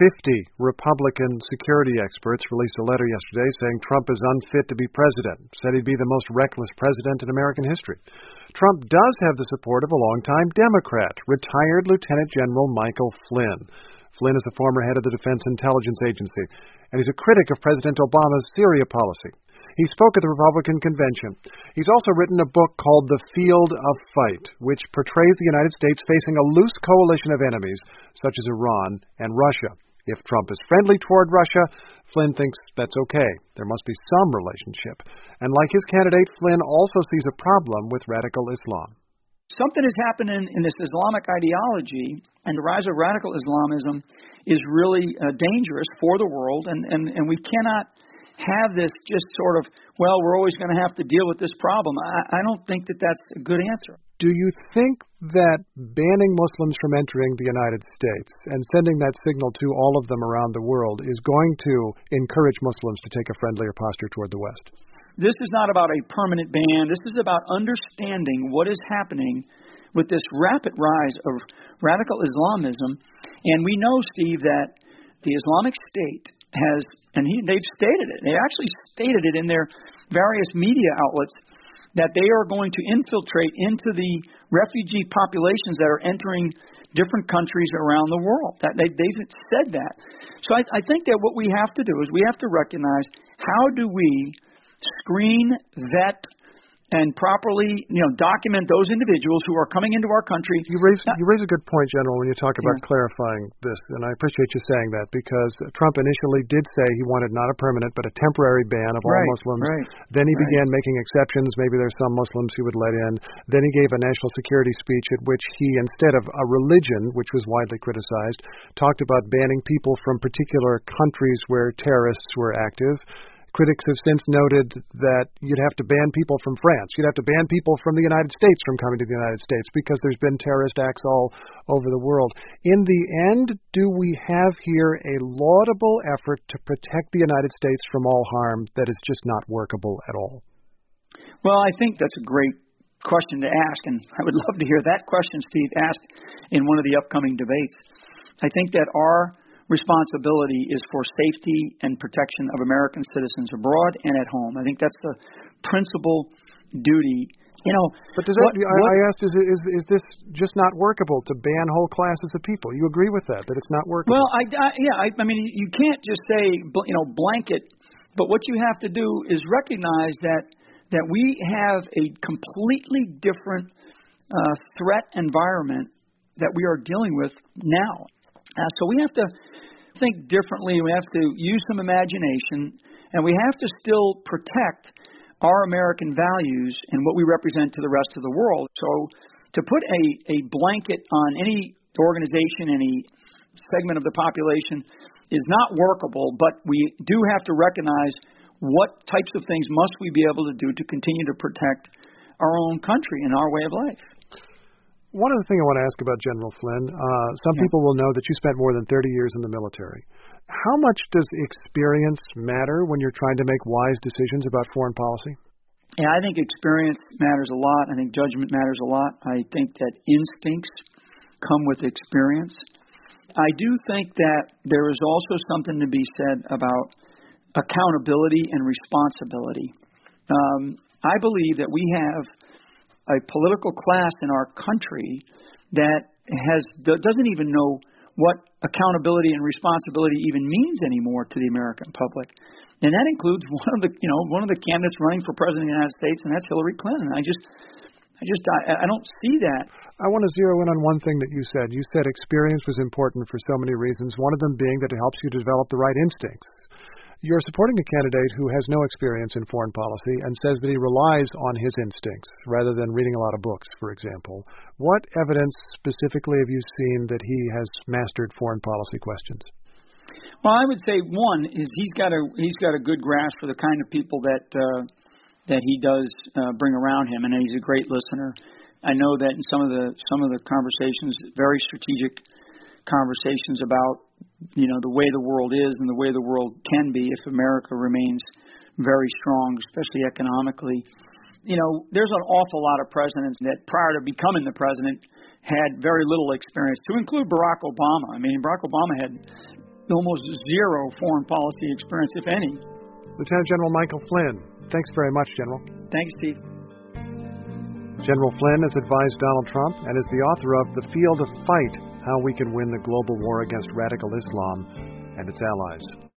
50 Republican security experts released a letter yesterday saying Trump is unfit to be president, said he'd be the most reckless president in American history. Trump does have the support of a longtime Democrat, retired Lieutenant General Michael Flynn. Flynn is the former head of the Defense Intelligence Agency, and he's a critic of President Obama's Syria policy. He spoke at the Republican convention. He's also written a book called The Field of Fight, which portrays the United States facing a loose coalition of enemies, such as Iran and Russia. If Trump is friendly toward Russia, Flynn thinks that's okay. There must be some relationship. And like his candidate, Flynn also sees a problem with radical Islam. Something has happened in this Islamic ideology, and the rise of radical Islamism is really dangerous for the world, and we cannot have this just sort of, well, we're always going to have to deal with this problem. I don't think that that's a good answer. Do you think that banning Muslims from entering the United States and sending that signal to all of them around the world is going to encourage Muslims to take a friendlier posture toward the West? This is not about a permanent ban. This is about understanding what is happening with this rapid rise of radical Islamism. And we know, Steve, that the Islamic State has, and they've stated it, they actually stated it in their various media outlets, that they are going to infiltrate into the refugee populations that are entering different countries around the world. That they've said that. So I think that what we have to do is we have to recognize, how do we screen, vet, and properly, document those individuals who are coming into our country. You raise a good point, General, when you talk about clarifying this, and I appreciate you saying that, because Trump initially did say he wanted not a permanent but a temporary ban of all Muslims. Right. Then he began making exceptions. Maybe there's some Muslims he would let in. Then he gave a national security speech at which he, instead of a religion, which was widely criticized, talked about banning people from particular countries where terrorists were active. Critics have since noted that you'd have to ban people from France. You'd have to ban people from the United States from coming to the United States because there's been terrorist acts all over the world. In the end, do we have here a laudable effort to protect the United States from all harm that is just not workable at all? Well, I think that's a great question to ask, and I would love to hear that question, Steve, asked in one of the upcoming debates. I think that our responsibility is for safety and protection of American citizens abroad and at home. I think that's the principal duty. But I asked, is this just not workable to ban whole classes of people? You agree with that it's not workable? Well, I mean, you can't just say, blanket. But what you have to do is recognize that we have a completely different threat environment that we are dealing with now. So we have to think differently. We have to use some imagination, and we have to still protect our American values and what we represent to the rest of the world. So to put a blanket on any organization, any segment of the population is not workable, but we do have to recognize what types of things must we be able to do to continue to protect our own country and our way of life. One other thing I want to ask about General Flynn, some people will know that you spent more than 30 years in the military. How much does experience matter when you're trying to make wise decisions about foreign policy? Yeah, I think experience matters a lot. I think judgment matters a lot. I think that instincts come with experience. I do think that there is also something to be said about accountability and responsibility. I believe that we have a political class in our country that doesn't even know what accountability and responsibility even means anymore to the American public, and that includes one of the candidates running for president of the United States, and that's Hillary Clinton. I don't see that. I want to zero in on one thing that you said. You said experience was important for so many reasons. One of them being that it helps you develop the right instincts. You're supporting a candidate who has no experience in foreign policy and says that he relies on his instincts rather than reading a lot of books, for example. What evidence specifically have you seen that he has mastered foreign policy questions? Well, I would say one is he's got a good grasp for the kind of people that he does bring around him, and he's a great listener. I know that in some of the conversations, very strategic conversations about the way the world is and the way the world can be if America remains very strong, especially economically. There's an awful lot of presidents that prior to becoming the president had very little experience, to include Barack Obama. I mean, Barack Obama had almost zero foreign policy experience, if any. Lieutenant General Michael Flynn, thanks very much, General. Thanks, Steve. General Flynn has advised Donald Trump and is the author of The Field of Fight: How We Can Win the Global War Against Radical Islam and Its Allies.